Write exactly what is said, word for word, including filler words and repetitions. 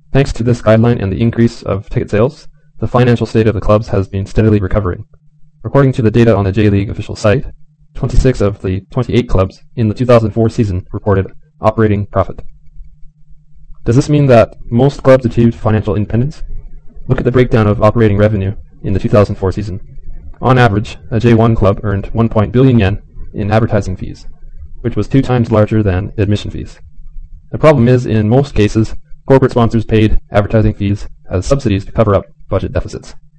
Thanks to this guideline and the increase of ticket sales, the financial state of the clubs has been steadily recovering. According to the data on the J-League official site, twenty-six of the twenty-eight clubs in the two thousand four season reported operating profit. Does this mean that most clubs achieved financial independence? Look at the breakdown of operating revenue in the two thousand four season. On average, a J one club earned one point billion yen in advertising fees, which was two times larger than admission fees. The problem is, in most cases, corporate sponsors paid advertising fees as subsidies to cover up budget deficits.